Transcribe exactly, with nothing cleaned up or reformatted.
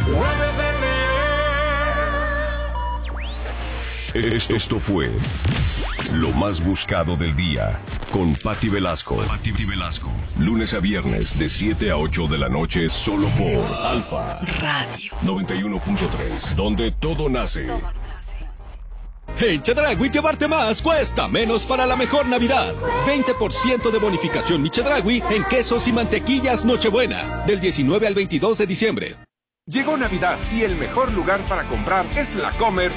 Es- Esto fue lo más buscado del día con Patti Velasco. Patti Velasco. Lunes a viernes de siete a ocho de la noche solo por Alfa Radio noventa y uno punto tres, donde todo nace. En Chedraui llevarte más cuesta menos para la mejor Navidad. veinte por ciento de bonificación Mi Chedraui en quesos y mantequillas Nochebuena, del diecinueve al veintidós de diciembre. Llegó Navidad y el mejor lugar para comprar es La Comer